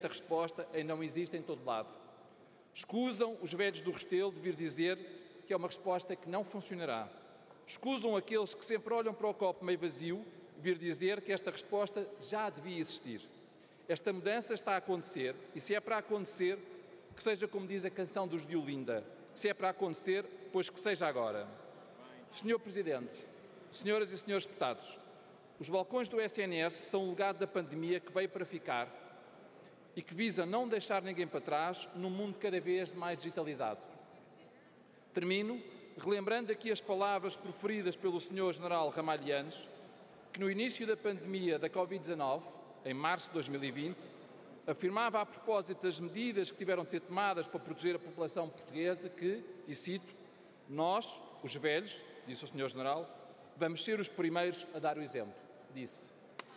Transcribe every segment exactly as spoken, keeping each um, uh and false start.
A resposta ainda não existe em todo lado. Escusam os velhos do Restelo de vir dizer que é uma resposta que não funcionará. Escusam aqueles que sempre olham para o copo meio vazio vir dizer que esta resposta já devia existir. Esta mudança está a acontecer e, se é para acontecer, que seja como diz a canção dos de Olinda. Se é para acontecer, pois que seja agora. senhor Presidente, senhoras e senhores deputados, os balcões do S N S são o legado da pandemia que veio para ficar e que visa não deixar ninguém para trás num mundo cada vez mais digitalizado. Termino relembrando aqui as palavras proferidas pelo senhor General Ramalhianes, que no início da pandemia da Covid dezanove, em março de dois mil e vinte, afirmava a propósito das medidas que tiveram de ser tomadas para proteger a população portuguesa que, e cito, nós, os velhos, disse o senhor General, vamos ser os primeiros a dar o exemplo, disse.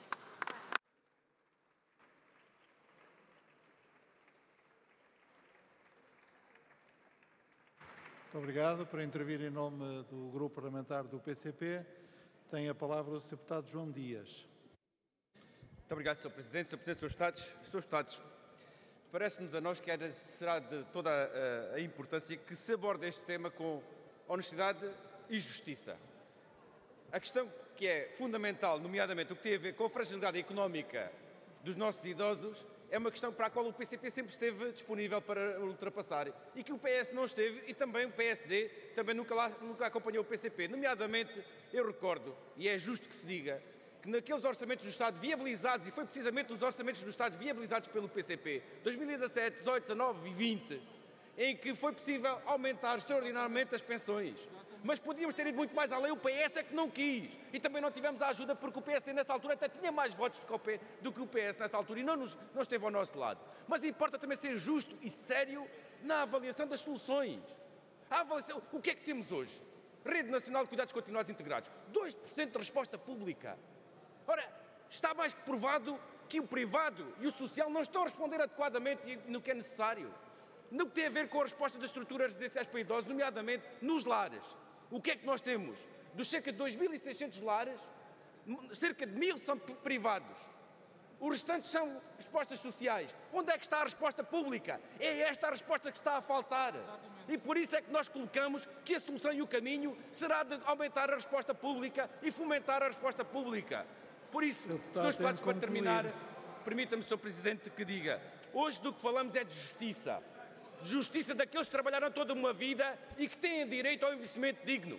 Muito obrigado. Para intervir em nome do Grupo Parlamentar do P C P, tem a palavra o senhor Deputado João Dias. Muito obrigado, senhor Presidente. senhor Presidente, senhores Estados, senhores Estados, parece-nos a nós que era, será de toda a, a importância que se aborde este tema com honestidade e justiça. A questão que é fundamental, nomeadamente o que tem a ver com a fragilidade económica dos nossos idosos, é uma questão para a qual o P C P sempre esteve disponível para ultrapassar e que o P S não esteve e também o P S D também nunca, lá, nunca acompanhou o P C P. Nomeadamente, eu recordo, e é justo que se diga, que naqueles orçamentos do Estado viabilizados, e foi precisamente nos orçamentos do Estado viabilizados pelo P C P, dois mil e dezassete, dezoito, dezanove e vinte, em que foi possível aumentar extraordinariamente as pensões. Mas podíamos ter ido muito mais além, o P S é que não quis. E também não tivemos a ajuda porque o P S D nessa altura até tinha mais votos do que o P S nessa altura e não, nos, não esteve ao nosso lado. Mas importa também ser justo e sério na avaliação das soluções. A avaliação, o que é que temos hoje? Rede Nacional de Cuidados Continuados Integrados, dois por cento de resposta pública. Ora, está mais que provado que o privado e o social não estão a responder adequadamente no que é necessário. No que tem a ver com a resposta das estruturas residenciais para idosos, nomeadamente nos lares. O que é que nós temos? Dos cerca de dois mil e seiscentos lares, cerca de mil são privados. Os restantes são respostas sociais. Onde é que está a resposta pública? É esta a resposta que está a faltar. Exatamente. E por isso é que nós colocamos que a solução e o caminho será de aumentar a resposta pública e fomentar a resposta pública. Por isso, senhores deputados, para terminar, permita-me, senhor Presidente, que diga, hoje do que falamos é de justiça. Justiça daqueles que trabalharam toda uma vida e que têm direito ao envelhecimento digno.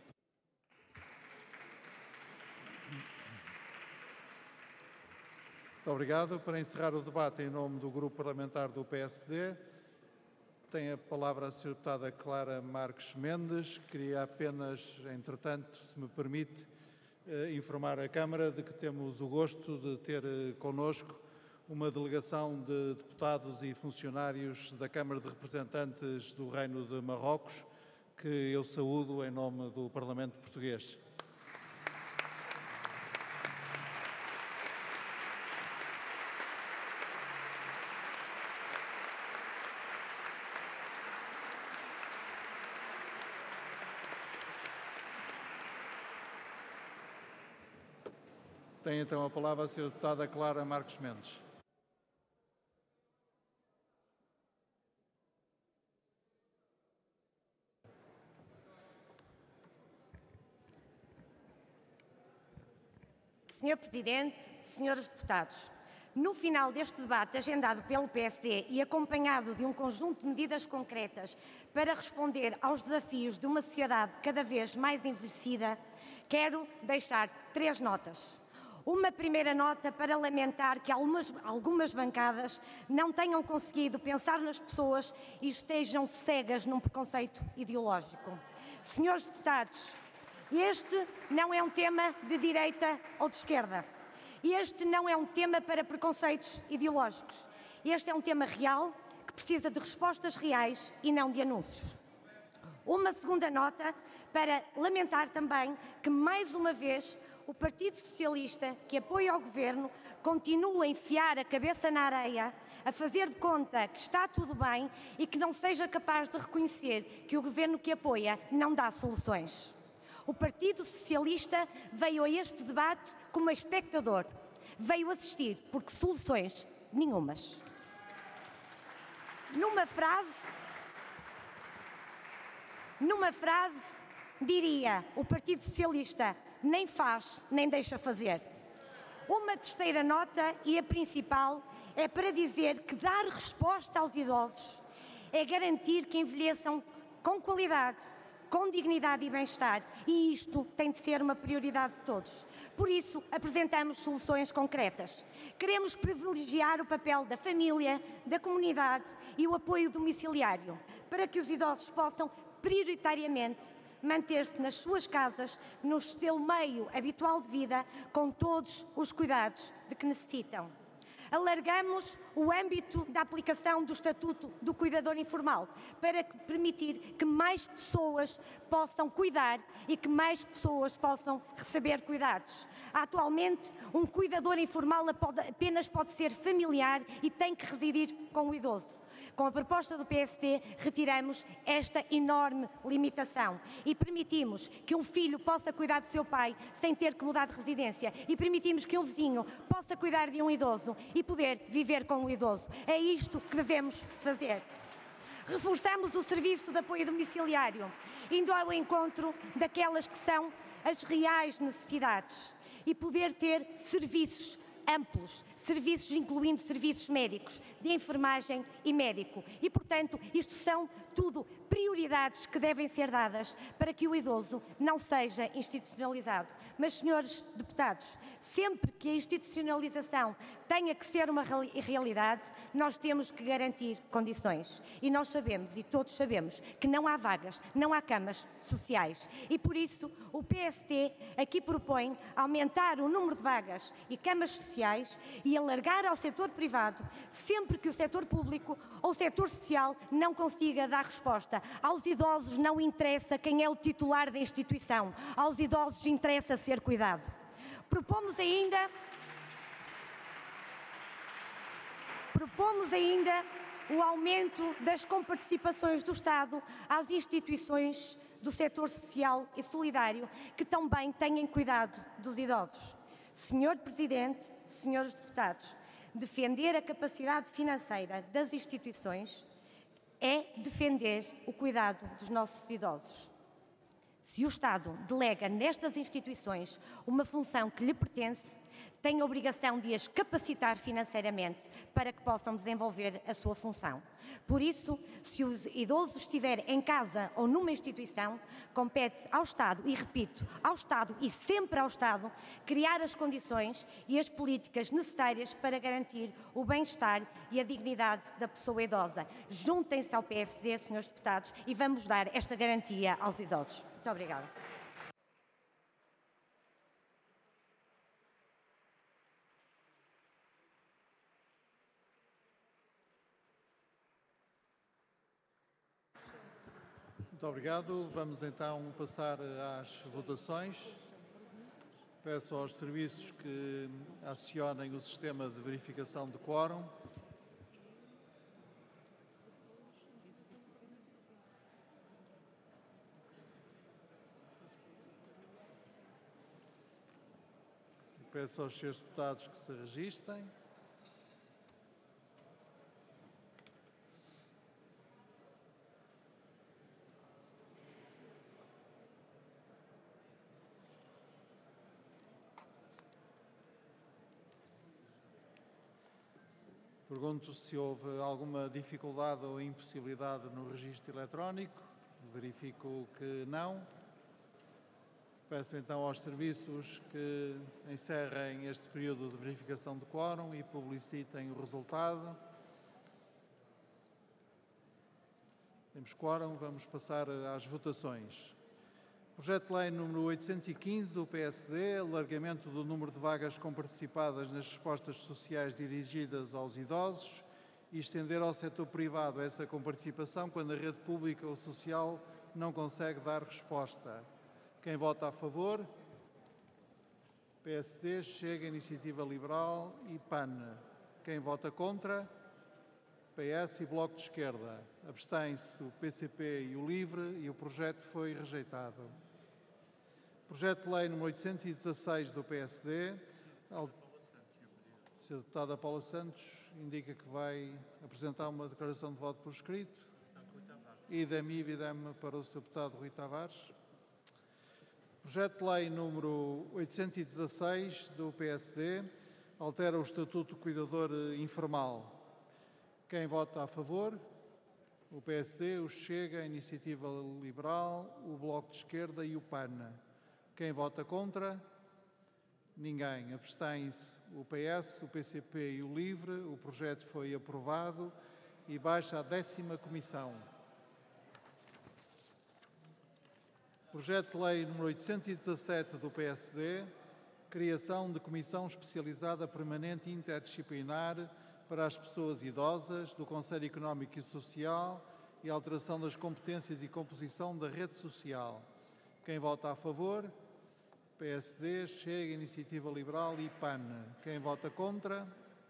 Muito obrigado. Para encerrar o debate em nome do Grupo Parlamentar do P S D, tem a palavra a senhora Deputada Clara Marques Mendes. Queria apenas, entretanto, se me permite, informar a Câmara de que temos o gosto de ter connosco uma delegação de deputados e funcionários da Câmara de Representantes do Reino de Marrocos, que eu saúdo em nome do Parlamento Português. Tem então a palavra a senhora Deputada Clara Marques Mendes. senhor Presidente, senhores deputados, no final deste debate agendado pelo P S D e acompanhado de um conjunto de medidas concretas para responder aos desafios de uma sociedade cada vez mais envelhecida, quero deixar três notas. Uma primeira nota para lamentar que algumas, algumas bancadas não tenham conseguido pensar nas pessoas e estejam cegas num preconceito ideológico. Senhores deputados, este não é um tema de direita ou de esquerda. Este não é um tema para preconceitos ideológicos. Este é um tema real que precisa de respostas reais e não de anúncios. Uma segunda nota para lamentar também que, mais uma vez, o Partido Socialista, que apoia o Governo, continua a enfiar a cabeça na areia, a fazer de conta que está tudo bem e que não seja capaz de reconhecer que o Governo que apoia não dá soluções. O Partido Socialista veio a este debate como espectador. Veio assistir, porque soluções nenhumas. Numa frase, numa frase, diria, o Partido Socialista nem faz, nem deixa fazer. Uma terceira nota, e a principal, é para dizer que dar resposta aos idosos é garantir que envelheçam com qualidade, com dignidade e bem-estar, e isto tem de ser uma prioridade de todos. Por isso, apresentamos soluções concretas. Queremos privilegiar o papel da família, da comunidade e o apoio domiciliário, para que os idosos possam, prioritariamente, manter-se nas suas casas, no seu meio habitual de vida, com todos os cuidados de que necessitam. Alargamos o âmbito da aplicação do Estatuto do Cuidador Informal para permitir que mais pessoas possam cuidar e que mais pessoas possam receber cuidados. Atualmente, um cuidador informal apenas pode ser familiar e tem que residir com o idoso. Com a proposta do P S D, retiramos esta enorme limitação e permitimos que um filho possa cuidar do seu pai sem ter que mudar de residência e permitimos que um vizinho possa cuidar de um idoso e poder viver com o idoso. É isto que devemos fazer. Reforçamos o serviço de apoio domiciliário, indo ao encontro daquelas que são as reais necessidades e poder ter serviços amplos, serviços incluindo serviços médicos, de enfermagem e médico. E, portanto, isto são tudo prioridades que devem ser dadas para que o idoso não seja institucionalizado. Mas, senhores deputados, sempre que a institucionalização tenha que ser uma realidade, nós temos que garantir condições. E nós sabemos, e todos sabemos, que não há vagas, não há camas sociais. E, por isso, o P S D aqui propõe aumentar o número de vagas e camas sociais e alargar ao setor privado, sempre que o setor público ou o setor social não consiga dar resposta. Aos idosos não interessa quem é o titular da instituição, aos idosos interessa ser cuidado. Propomos ainda, propomos ainda o aumento das comparticipações do Estado às instituições do setor social e solidário que também têm cuidado dos idosos. Senhor Presidente, senhores deputados, defender a capacidade financeira das instituições é defender o cuidado dos nossos idosos. Se o Estado delega nestas instituições uma função que lhe pertence, tem a obrigação de as capacitar financeiramente para que possam desenvolver a sua função. Por isso, se o idoso estiver em casa ou numa instituição, compete ao Estado, e repito, ao Estado e sempre ao Estado, criar as condições e as políticas necessárias para garantir o bem-estar e a dignidade da pessoa idosa. Juntem-se ao P S D, senhores deputados, e vamos dar esta garantia aos idosos. Muito obrigada. Muito obrigado. Vamos então passar às votações. Peço aos serviços que acionem o sistema de verificação de quórum. Peço aos senhores deputados que se registem. Pergunto se houve alguma dificuldade ou impossibilidade no registro eletrónico. Verifico que não. Peço então aos serviços que encerrem este período de verificação de quórum e publicitem o resultado. Temos quórum, vamos passar às votações. Projeto de Lei número oitocentos e quinze do P S D, alargamento do número de vagas comparticipadas nas respostas sociais dirigidas aos idosos e estender ao setor privado essa comparticipação quando a rede pública ou social não consegue dar resposta. Quem vota a favor? P S D, Chega, Iniciativa Liberal e P A N. Quem vota contra? P S e Bloco de Esquerda. Abstém-se o P C P e o LIVRE e o projeto foi rejeitado. Projeto de Lei número oitocentos e dezasseis do P S D. A senhora deputada Paula Santos indica que vai apresentar uma declaração de voto por escrito. Idem, idem para o senhor Deputado Rui Tavares. Projeto de Lei número oitocentos e dezasseis do P S D altera o Estatuto do Cuidador Informal. Quem vota a favor? O P S D, o Chega, a Iniciativa Liberal, o Bloco de Esquerda e o P A N. Quem vota contra? Ninguém. Abstém-se o P S, o P C P e o LIVRE. O projeto foi aprovado e baixa à décima comissão. Projeto de Lei número oitocentos e dezassete do P S D, criação de Comissão Especializada Permanente Interdisciplinar para as Pessoas Idosas do Conselho Económico e Social e alteração das competências e composição da rede social. Quem vota a favor? P S D, Chega, Iniciativa Liberal e P A N. Quem vota contra?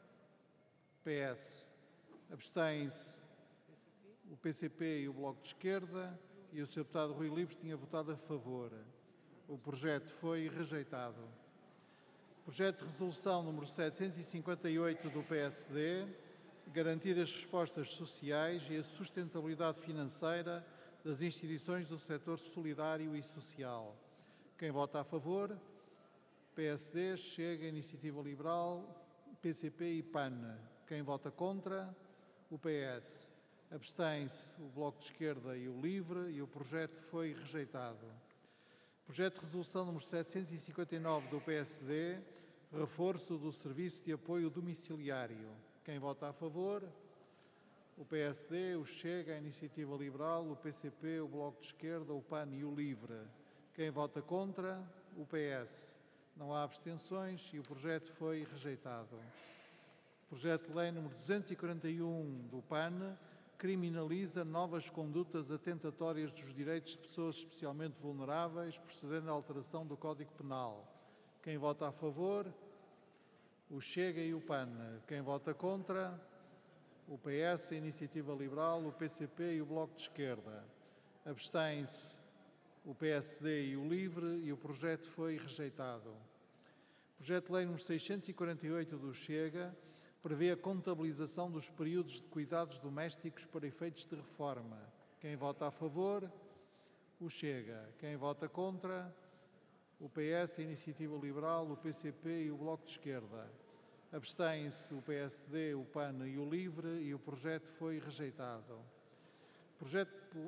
P S. Abstém-se o P C P e o Bloco de Esquerda e o senhor Deputado Rui Livre tinha votado a favor. O projeto foi rejeitado. Projeto de Resolução número setecentos e cinquenta e oito do P S D, garantir as respostas sociais e a sustentabilidade financeira das instituições do setor solidário e social. Quem vota a favor? P S D, Chega, Iniciativa Liberal, P C P e P A N. Quem vota contra? O P S. Abstém-se o Bloco de Esquerda e o LIVRE e o projeto foi rejeitado. Projeto de Resolução número setecentos e cinquenta e nove do P S D, reforço do Serviço de Apoio Domiciliário. Quem vota a favor? O P S D, o Chega, a Iniciativa Liberal, o P C P, o Bloco de Esquerda, o P A N e o LIVRE. Quem vota contra? O P S. Não há abstenções e o projeto foi rejeitado. Projeto de Lei número duzentos e quarenta e um do P A N criminaliza novas condutas atentatórias dos direitos de pessoas especialmente vulneráveis, procedendo à alteração do Código Penal. Quem vota a favor? O Chega e o P A N. Quem vota contra? O P S, a Iniciativa Liberal, o P C P e o Bloco de Esquerda. Abstém-se o P S D e o LIVRE e o projeto foi rejeitado. Projeto de Lei número seiscentos e quarenta e oito do Chega prevê a contabilização dos períodos de cuidados domésticos para efeitos de reforma. Quem vota a favor? O Chega. Quem vota contra? O P S, a Iniciativa Liberal, o P C P e o Bloco de Esquerda. Abstém-se o P S D, o P A N e o LIVRE e o projeto foi rejeitado. O projeto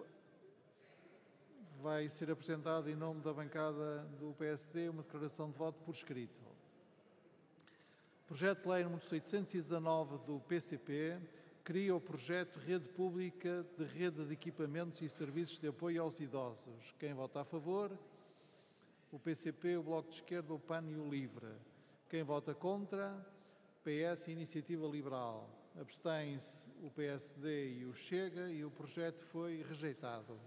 vai ser apresentado em nome da bancada do P S D uma declaração de voto por escrito. Projeto de Lei número oitocentos e dezanove do P C P cria o projeto Rede Pública de Rede de Equipamentos e Serviços de Apoio aos Idosos. Quem vota a favor? O P C P, o Bloco de Esquerda, o P A N e o LIVRE. Quem vota contra? P S e Iniciativa Liberal. Abstém-se o P S D e o Chega e o projeto foi rejeitado.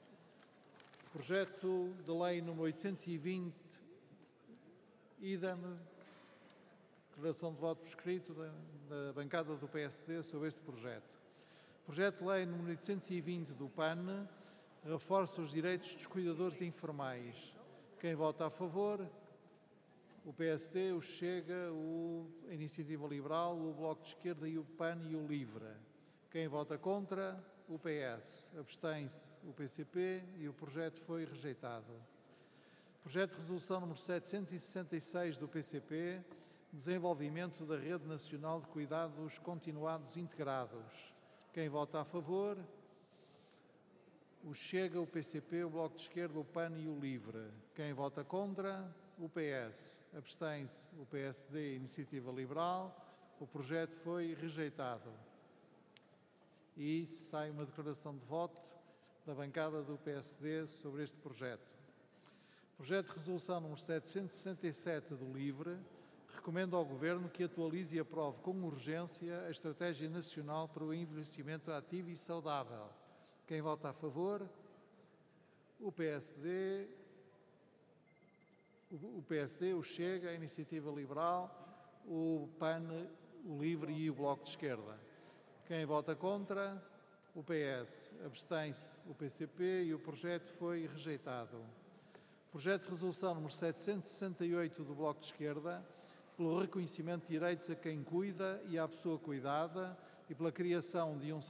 Projeto de Lei número oitocentos e vinte, idem, declaração de voto por escrito da, da bancada do P S D sobre este projeto. Projeto de Lei número oitocentos e vinte do P A N reforça os direitos dos cuidadores informais. Quem vota a favor? O P S D, o Chega, o, a Iniciativa Liberal, o Bloco de Esquerda e o P A N e o LIVRE. Quem vota contra? O P S. Abstém-se o P C P e o projeto foi rejeitado. Projeto de Resolução número setecentos e sessenta e seis do P C P, desenvolvimento da Rede Nacional de Cuidados Continuados Integrados. Quem vota a favor? O Chega, o P C P, o Bloco de Esquerda, o P A N e o LIVRE. Quem vota contra? O P S. Abstém-se o P S D e a Iniciativa Liberal. O projeto foi rejeitado. E sai uma declaração de voto da bancada do P S D sobre este projeto. Projeto de Resolução número setecentos e sessenta e sete do LIVRE recomenda ao Governo que atualize e aprove com urgência a Estratégia Nacional para o Envelhecimento Ativo e Saudável. Quem vota a favor? O P S D, o P S D, o Chega, a Iniciativa Liberal, o P A N, o LIVRE e o Bloco de Esquerda. Quem vota contra? O P S. Abstém-se o P C P e o projeto foi rejeitado. Projeto de Resolução número setecentos e sessenta e oito do Bloco de Esquerda pelo reconhecimento de direitos a quem cuida e à pessoa cuidada e pela criação de um